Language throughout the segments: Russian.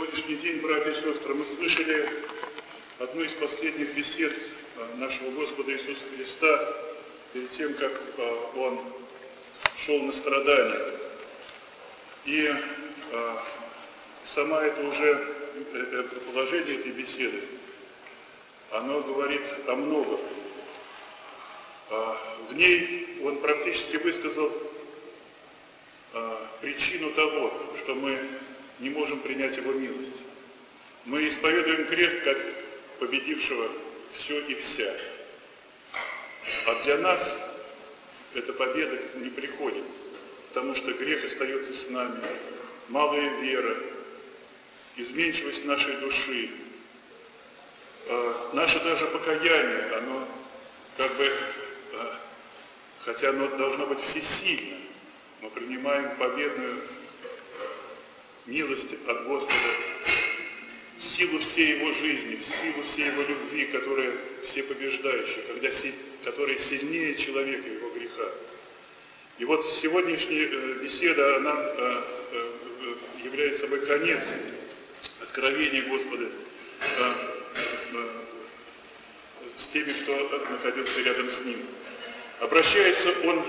сегодняшний день, братья и сестры, мы слышали одну из последних бесед нашего Господа Иисуса Христа перед тем, как Он шел на страдания. И сама это уже положение этой беседы, оно говорит о многом. В ней Он практически высказал причину того, что мы не можем принять Его милость. Мы исповедуем крест как победившего все и вся. А для нас эта победа не приходит, потому что грех остается с нами, малая вера, изменчивость нашей души, наше даже покаяние, оно как бы, хотя оно должно быть всесильно, мы принимаем победную милость от Господа, в силу всей Его жизни, в силу всей Его любви, которая всепобеждающая, которая сильнее человека и его греха. И вот сегодняшняя беседа, она является собой конец откровения Господа с теми, кто находился рядом с Ним. Обращается Он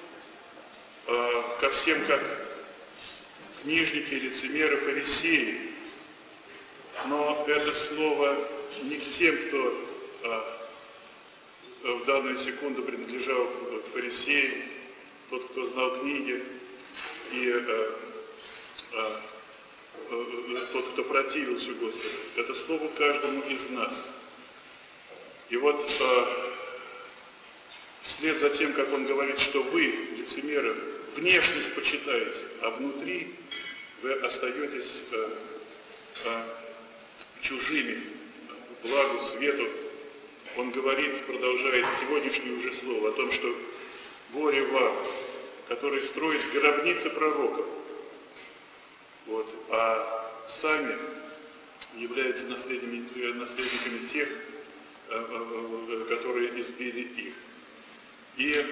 ко всем, как книжники, лицемеры, фарисеи. Но это слово не к тем, кто в данную секунду принадлежал к фарисеям, тот, кто знал книги, и тот, кто противился Господу. Это слово каждому из нас. И вот вслед за тем, как Он говорит, что вы, лицемеры, внешность почитаете, а внутри вы остаетесь чужими благу, свету. Он говорит, продолжает сегодняшнее уже слово о том, что горе вам, который строит гробницы пророков, вот, а сами являются наследниками тех, которые избили их. И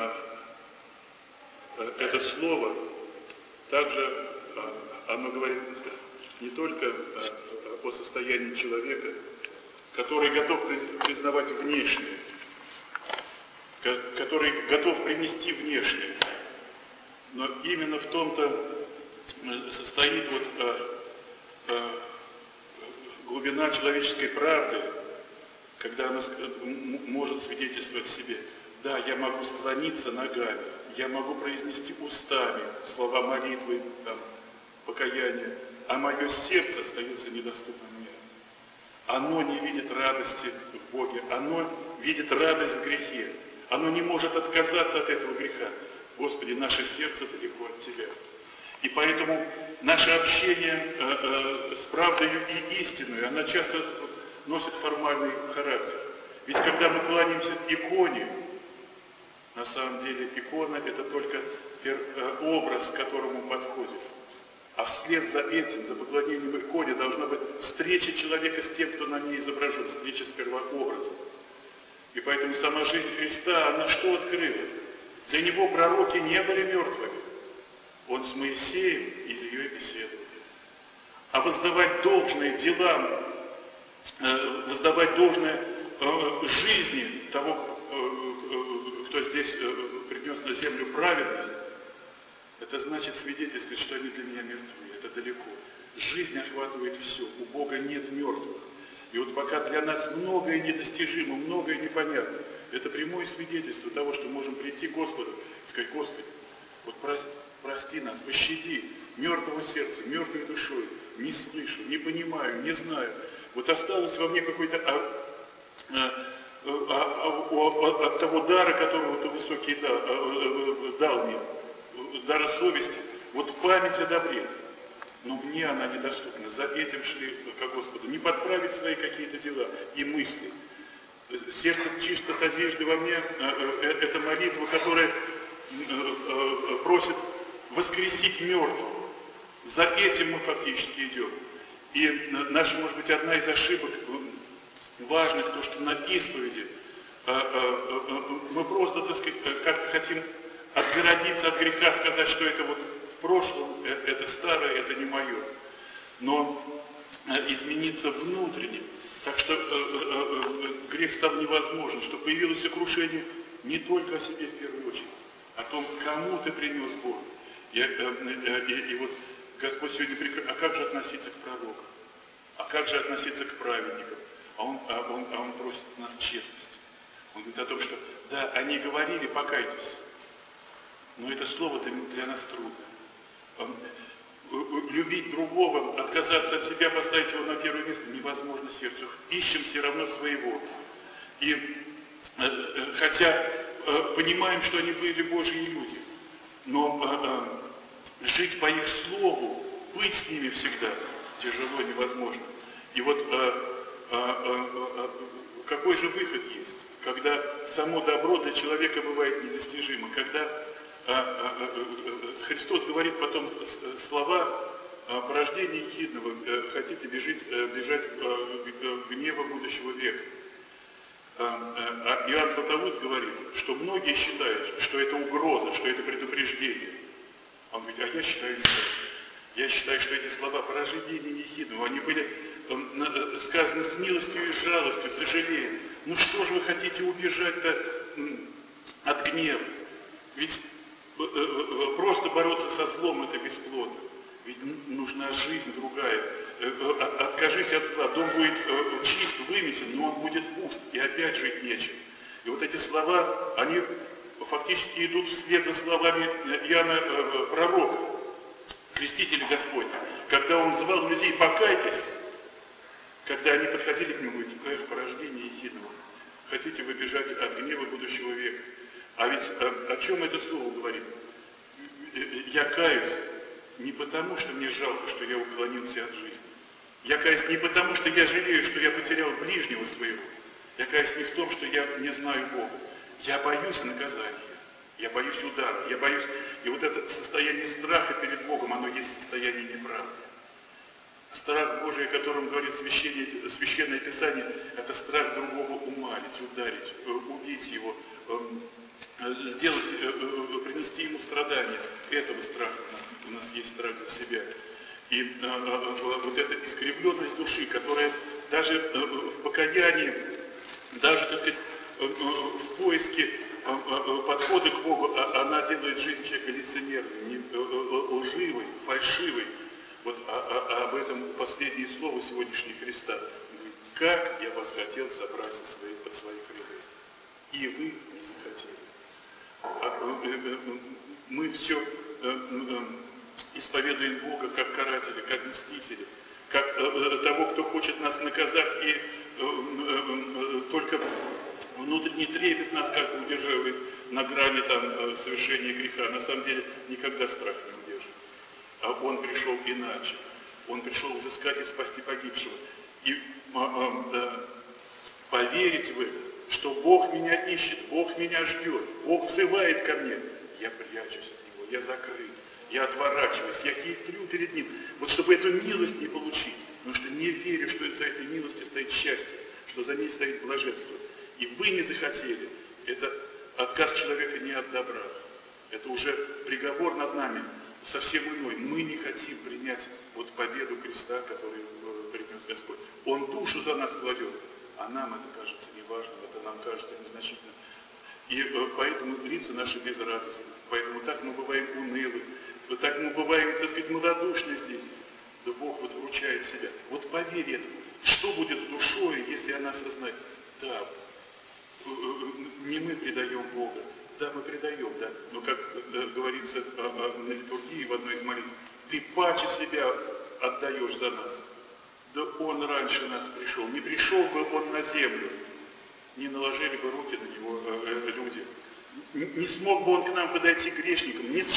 это слово также оно говорит не только о состоянии человека, который готов признавать внешнее, который готов принести внешнее, но именно в том-то состоит глубина человеческой правды, когда она может свидетельствовать себе: да, я могу склониться ногами, я могу произнести устами слова молитвы, покаяния, а мое сердце остается недоступным мне. Оно не видит радости в Боге, оно видит радость в грехе, оно не может отказаться от этого греха. Господи, наше сердце далеко от Тебя. И поэтому наше общение с правдой и истиной, она часто носит формальный характер. Ведь когда мы кланяемся иконе, на самом деле икона – это только образ, к которому подходит. А вслед за этим, за поклонением иконе, должна быть встреча человека с тем, кто на ней изображен, встреча с первообразом. И поэтому сама жизнь Христа, она что открыла? Для Него пророки не были мертвыми. Он с Моисеем и Ильей беседовал. А воздавать должное делам, воздавать должное жизни того, кто здесь принес на землю праведность, это значит свидетельствовать, что они для меня мертвы. Это далеко. Жизнь охватывает все. У Бога нет мертвых. И вот пока для нас многое недостижимо, многое непонятно, это прямое свидетельство того, что можем прийти к Господу и сказать: Господи, вот прости нас, пощади мертвого сердца, мертвой душой, не слышу, не понимаю, не знаю. Вот осталось во мне какой-то от того дара, которого Ты высокий дал мне, дара совести, вот память о добре. Но мне она недоступна. За этим шли к Господу. Не подправить свои какие-то дела и мысли. Сердце чисто содвижды во мне, это молитва, которая просит воскресить мертвого. За этим мы фактически идем. И наша, может быть, одна из ошибок важных, то, что на исповеди мы просто, так сказать, как-то хотим отгородиться от греха, сказать, что это вот в прошлом, это старое, это не мое. Но измениться внутренне. Так что грех стал невозможен, что появилось сокрушение не только о себе в первую очередь, о том, кому ты принес Бог. И вот Господь сегодня а как же относиться к пророкам? А как же относиться к праведникам? А он просит нас честности. Он говорит о том, что да, они говорили, покайтесь, но это слово для нас трудно. Любить другого, отказаться от себя, поставить его на первое место невозможно сердцу. Ищем все равно своего. И хотя понимаем, что они были Божьи люди, но жить по их слову, быть с ними всегда тяжело, невозможно. И вот какой же выход есть, когда само добро для человека бывает недостижимо, когда Христос говорит потом слова порождения ехидного, хотите бежать гнева будущего века. А Иоанн Златоуст говорит, что многие считают, что это угроза, что это предупреждение. Он говорит, а я считаю не так. Я считаю, что эти слова порождения ехидного, они были сказаны с милостью и жалостью, сожалением. Ну что же вы хотите убежать-то от гнева? Ведь просто бороться со злом это бесплодно. Ведь нужна жизнь другая. Откажись от зла. Дом будет чист, выметен, но он будет пуст. И опять жить нечем. И вот эти слова, они фактически идут вслед за словами Иоанна пророка, крестителя Господня. Когда он звал людей, покайтесь, когда они подходили к нему, говорит, эх, порождение ехидного. Хотите вы бежать от гнева будущего века? А ведь о чем это слово говорит? Я каюсь не потому, что мне жалко, что я уклонился от жизни. Я каюсь не потому, что я жалею, что я потерял ближнего своего. Я каюсь не в том, что я не знаю Бога. Я боюсь наказания. Я боюсь удара. Я боюсь... И вот это состояние страха перед Богом, оно есть состояние неправды. Страх Божий, о котором говорит Священное Писание, это страх другого умалить, ударить, убить его, принести ему страдания. Этого страха у нас есть страх за себя. И вот эта искривленность души, которая даже в покаянии, даже, так сказать, в поиске подхода к Богу, она делает жизнь человека лицемерной, лживой, фальшивой. Вот об этом последнее слово сегодняшнего Христа. Как я вас хотел собрать под свои крылья, и вы не захотели. Мы все исповедуем Бога как карателя, как мстителя, как того, кто хочет нас наказать, и только внутренний трепет нас как бы удерживает на грани совершения греха. На самом деле никогда страх не удерживает. А он пришел иначе. Он пришел взыскать и спасти погибшего. И поверить в это, что Бог меня ищет, Бог меня ждет, Бог взывает ко мне. Я прячусь от Него, я закрыт, я отворачиваюсь, я хитрю перед Ним. Вот чтобы эту милость не получить, потому что не верю, что за этой милостью стоит счастье, что за ней стоит блаженство. И вы не захотели. Это отказ человека не от добра. Это уже приговор над нами совсем иной. Мы не хотим принять вот победу креста, который принес Господь. Он душу за нас кладет, а нам это кажется неважным, это нам кажется незначительным. И поэтому лица наши безрадостны, поэтому так мы бываем унылы, так мы бываем, так сказать, малодушны здесь. Да Бог вот вручает себя. Вот поверь этому. Что будет с душой, если она осознает? Да, не мы предаем Бога. Да, мы предаем, да. Но как говорится на литургии в одной из молитв, ты паче себя отдаешь за нас. Да Он раньше нас пришел. Не пришел бы Он на землю, не наложили бы руки на Него люди. Не смог бы Он к нам подойти грешникам, не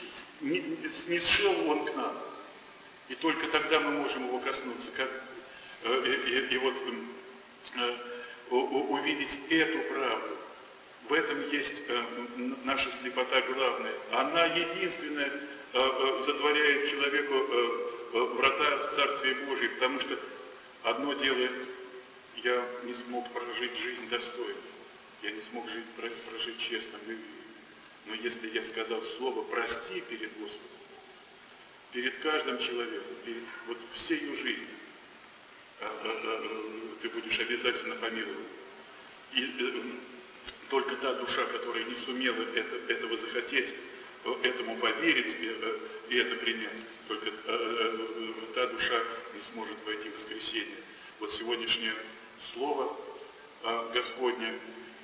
сшел Он к нам. И только тогда мы можем Его коснуться. И вот увидеть эту правду. В этом есть наша слепота главная. Она единственная затворяет человеку врата в Царствие Божие, потому что одно дело, я не смог прожить жизнь достойно, я не смог прожить честно. Но если я сказал слово «прости» перед Господом, перед каждым человеком, перед вот всей жизнью, ты будешь обязательно помилован. И только та душа, которая не сумела этого захотеть, этому поверить и это принять, только та душа не сможет войти в воскресение. Вот сегодняшнее слово Господне,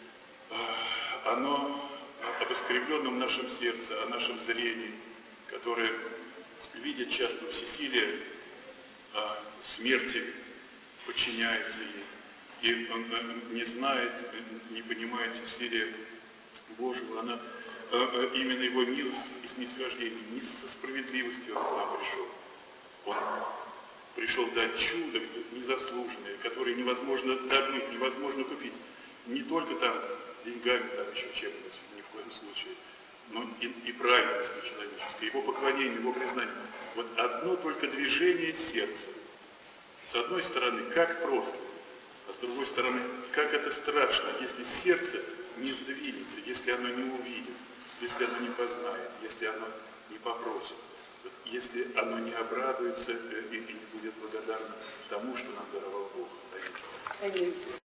оно об искривленном нашем сердце, о нашем зрении, которое видит часто всесилие смерти, подчиняется ей, и он не знает, не понимает всесилие Божьего, она именно его милость и снисхождение, не со справедливостью он к нам пришел. Он пришел дать чудо незаслуженное, которое невозможно добыть, невозможно купить. Не только там деньгами, там еще чем-то, ни в коем случае, но и праведностью человеческой, его поклонение, его признание. Вот одно только движение сердца. С одной стороны, как просто, а с другой стороны, как это страшно, если сердце не сдвинется, если оно не увидит, если оно не познает, если оно не попросит, если оно не обрадуется и не будет благодарно тому, что нам даровал Бог. Аминь.